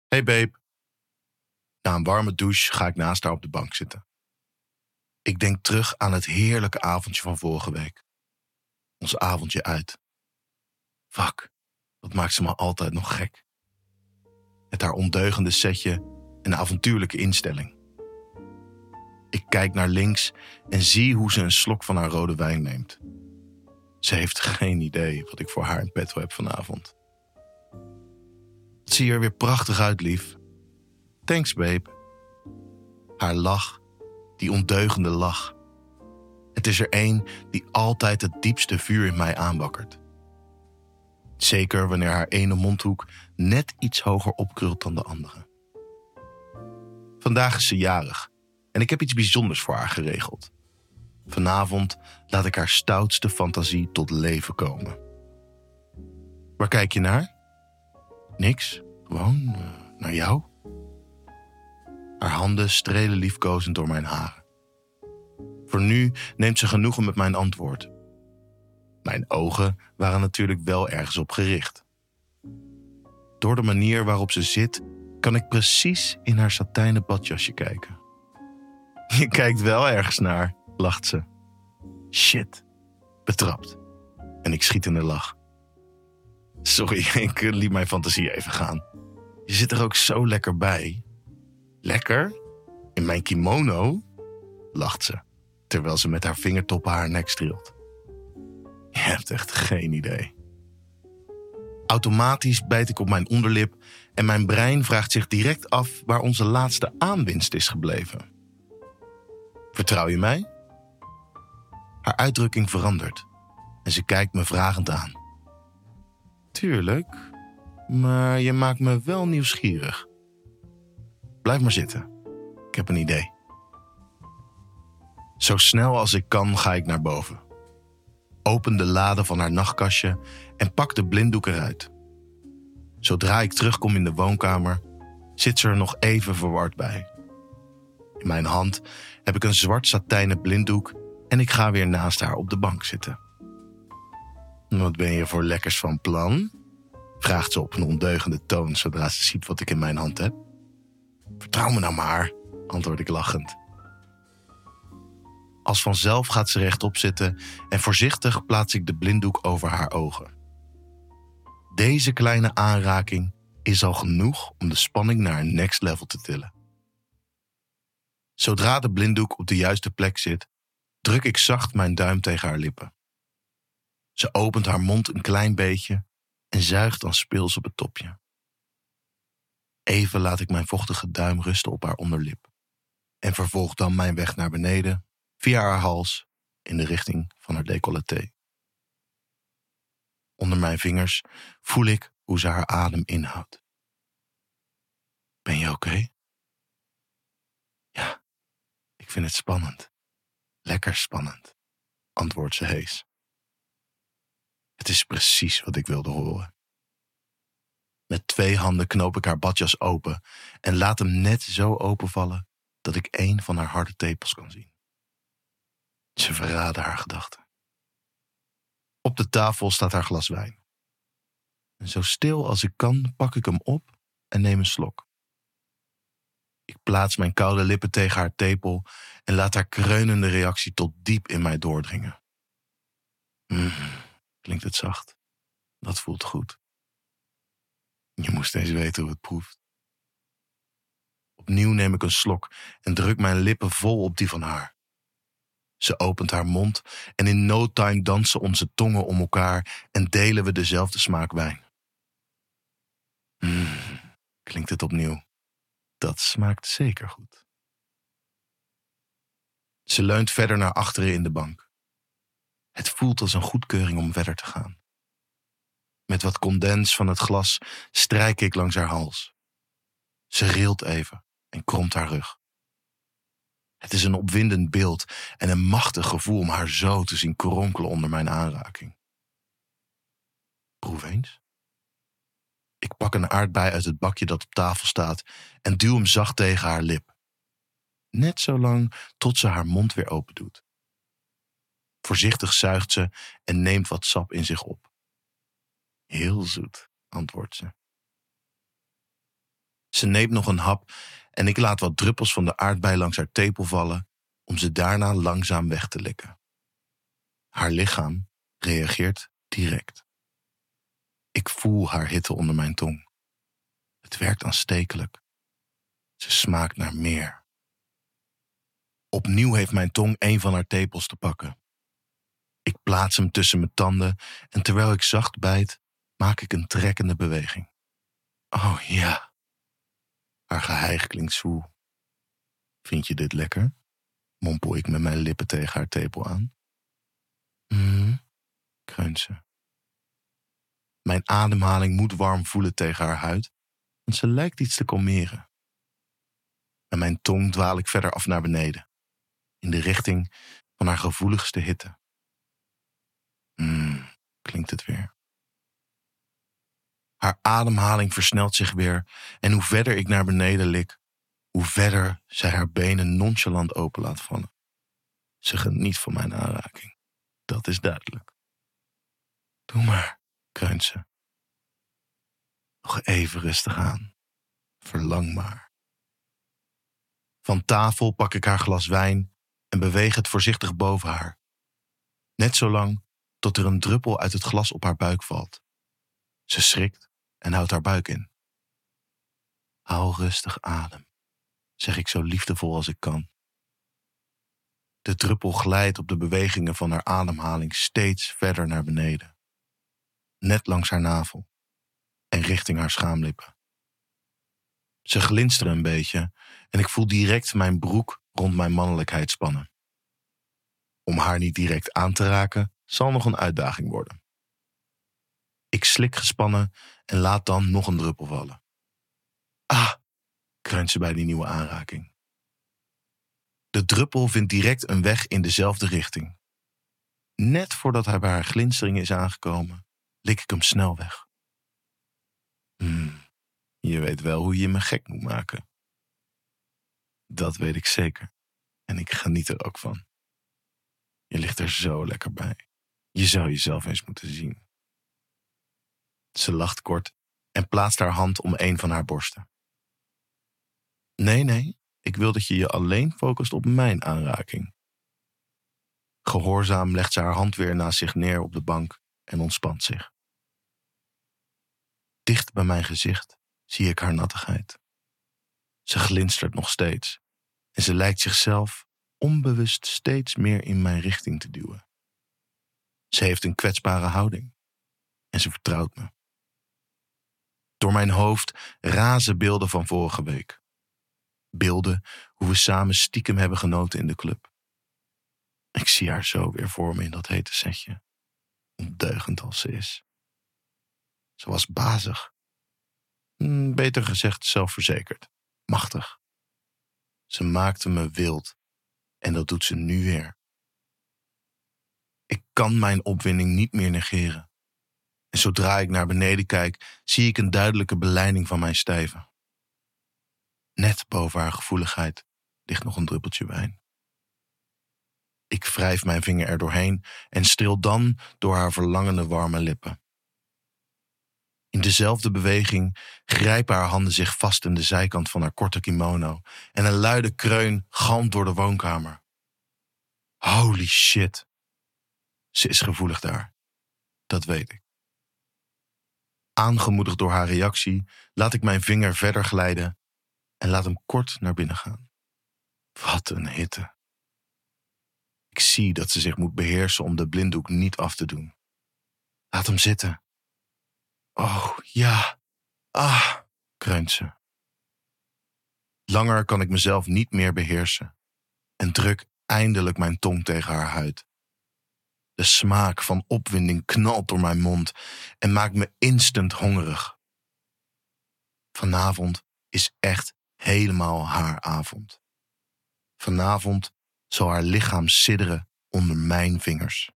Hey babe. Na een warme douche ga ik naast haar op de bank zitten. Ik denk terug aan het heerlijke avondje van vorige week. Ons avondje uit. Fuck, wat maakt ze me altijd nog gek. Met haar ondeugende setje en avontuurlijke instelling. Ik kijk naar links en zie hoe ze een slok van haar rode wijn neemt. Ze heeft geen idee wat ik voor haar in petto heb vanavond. Het ziet er weer prachtig uit, lief. Thanks, babe. Haar lach, die ondeugende lach. Het is er één die altijd het diepste vuur in mij aanwakkert. Zeker wanneer haar ene mondhoek net iets hoger opkrult dan de andere. Vandaag is ze jarig en ik heb iets bijzonders voor haar geregeld. Vanavond laat ik haar stoutste fantasie tot leven komen. Waar kijk je naar? Niks, gewoon naar jou. Haar handen strelen liefkozend door mijn haren. Voor nu neemt ze genoegen met mijn antwoord. Mijn ogen waren natuurlijk wel ergens op gericht. Door de manier waarop ze zit, kan ik precies in haar satijnen badjasje kijken. Je kijkt wel ergens naar, lacht ze. Shit, betrapt. En ik schiet in de lach. Sorry, ik liet mijn fantasie even gaan. Je zit er ook zo lekker bij. Lekker? In mijn kimono? Lacht ze, terwijl ze met haar vingertoppen haar nek streelt. Je hebt echt geen idee. Automatisch bijt ik op mijn onderlip en mijn brein vraagt zich direct af waar onze laatste aanwinst is gebleven. Vertrouw je mij? Haar uitdrukking verandert en ze kijkt me vragend aan. Tuurlijk, maar je maakt me wel nieuwsgierig. Blijf maar zitten. Ik heb een idee. Zo snel als ik kan ga ik naar boven. Open de lade van haar nachtkastje en pak de blinddoek eruit. Zodra ik terugkom in de woonkamer, zit ze er nog even verward bij. In mijn hand heb ik een zwart satijnen blinddoek en ik ga weer naast haar op de bank zitten. Wat ben je voor lekkers van plan? Vraagt ze op een ondeugende toon zodra ze ziet wat ik in mijn hand heb. Vertrouw me nou maar, antwoord ik lachend. Als vanzelf gaat ze rechtop zitten en voorzichtig plaats ik de blinddoek over haar ogen. Deze kleine aanraking is al genoeg om de spanning naar een next level te tillen. Zodra de blinddoek op de juiste plek zit, druk ik zacht mijn duim tegen haar lippen. Ze opent haar mond een klein beetje en zuigt dan speels op het topje. Even laat ik mijn vochtige duim rusten op haar onderlip en vervolg dan mijn weg naar beneden via haar hals in de richting van haar décolleté. Onder mijn vingers voel ik hoe ze haar adem inhoudt. Ben je oké? Ja, ik vind het spannend. Lekker spannend, antwoordt ze hees. Het is precies wat ik wilde horen. Met 2 handen knoop ik haar badjas open en laat hem net zo openvallen dat ik 1 van haar harde tepels kan zien. Ze verraden haar gedachten. Op de tafel staat haar glas wijn. En zo stil als ik kan pak ik hem op en neem een slok. Ik plaats mijn koude lippen tegen haar tepel en laat haar kreunende reactie tot diep in mij doordringen. Klinkt het zacht. Dat voelt goed. Je moest eens weten hoe het proeft. Opnieuw neem ik een slok en druk mijn lippen vol op die van haar. Ze opent haar mond en in no time dansen onze tongen om elkaar en delen we dezelfde smaak wijn. Klinkt het opnieuw. Dat smaakt zeker goed. Ze leunt verder naar achteren in de bank. Het voelt als een goedkeuring om verder te gaan. Met wat condens van het glas strijk ik langs haar hals. Ze rilt even en kromt haar rug. Het is een opwindend beeld en een machtig gevoel om haar zo te zien kronkelen onder mijn aanraking. Proef eens. Ik pak een aardbei uit het bakje dat op tafel staat en duw hem zacht tegen haar lip. Net zo lang tot ze haar mond weer open doet. Voorzichtig zuigt ze en neemt wat sap in zich op. Heel zoet, antwoordt ze. Ze neemt nog een hap en ik laat wat druppels van de aardbei langs haar tepel vallen om ze daarna langzaam weg te likken. Haar lichaam reageert direct. Ik voel haar hitte onder mijn tong. Het werkt aanstekelijk. Ze smaakt naar meer. Opnieuw heeft mijn tong een van haar tepels te pakken. Ik plaats hem tussen mijn tanden en terwijl ik zacht bijt, maak ik een trekkende beweging. Oh ja. Haar geheig klinkt zwoel. Vind je dit lekker? Mompel ik met mijn lippen tegen haar tepel aan. Kreunt ze. Mijn ademhaling moet warm voelen tegen haar huid, want ze lijkt iets te kalmeren. Met mijn tong dwaal ik verder af naar beneden, in de richting van haar gevoeligste hitte. Klinkt het weer. Haar ademhaling versnelt zich weer en hoe verder ik naar beneden lik, hoe verder zij haar benen nonchalant open laat vallen. Ze geniet van mijn aanraking, dat is duidelijk. Doe maar, kreunt ze. Nog even rustig aan. Verlang maar. Van tafel pak ik haar glas wijn en beweeg het voorzichtig boven haar. Net zolang tot er een druppel uit het glas op haar buik valt. Ze schrikt en houdt haar buik in. Hou rustig adem, zeg ik zo liefdevol als ik kan. De druppel glijdt op de bewegingen van haar ademhaling steeds verder naar beneden. Net langs haar navel en richting haar schaamlippen. Ze glinsteren een beetje en ik voel direct mijn broek rond mijn mannelijkheid spannen. Om haar niet direct aan te raken zal nog een uitdaging worden. Ik slik gespannen en laat dan nog een druppel vallen. Ah, kreunt ze bij die nieuwe aanraking. De druppel vindt direct een weg in dezelfde richting. Net voordat hij bij haar glinstering is aangekomen, lik ik hem snel weg. Je weet wel hoe je me gek moet maken. Dat weet ik zeker. En ik geniet er ook van. Je ligt er zo lekker bij. Je zou jezelf eens moeten zien. Ze lacht kort en plaatst haar hand om een van haar borsten. Nee, ik wil dat je je alleen focust op mijn aanraking. Gehoorzaam legt ze haar hand weer naast zich neer op de bank en ontspant zich. Dicht bij mijn gezicht zie ik haar nattigheid. Ze glinstert nog steeds en ze lijkt zichzelf onbewust steeds meer in mijn richting te duwen. Ze heeft een kwetsbare houding en ze vertrouwt me. Door mijn hoofd razen beelden van vorige week. Beelden hoe we samen stiekem hebben genoten in de club. Ik zie haar zo weer voor me in dat hete setje, ondeugend als ze is. Ze was bazig. Beter gezegd zelfverzekerd, machtig. Ze maakte me wild en dat doet ze nu weer. Ik kan mijn opwinding niet meer negeren. En zodra ik naar beneden kijk, zie ik een duidelijke belijding van mijn stijve. Net boven haar gevoeligheid ligt nog een druppeltje wijn. Ik wrijf mijn vinger er doorheen en streel dan door haar verlangende warme lippen. In dezelfde beweging grijpen haar handen zich vast in de zijkant van haar korte kimono en een luide kreun galmt door de woonkamer. Holy shit. Ze is gevoelig daar. Dat weet ik. Aangemoedigd door haar reactie laat ik mijn vinger verder glijden en laat hem kort naar binnen gaan. Wat een hitte. Ik zie dat ze zich moet beheersen om de blinddoek niet af te doen. Laat hem zitten. Oh, ja. Ah, kreunt ze. Langer kan ik mezelf niet meer beheersen en druk eindelijk mijn tong tegen haar huid. De smaak van opwinding knalt door mijn mond en maakt me instant hongerig. Vanavond is echt helemaal haar avond. Vanavond zal haar lichaam sidderen onder mijn vingers.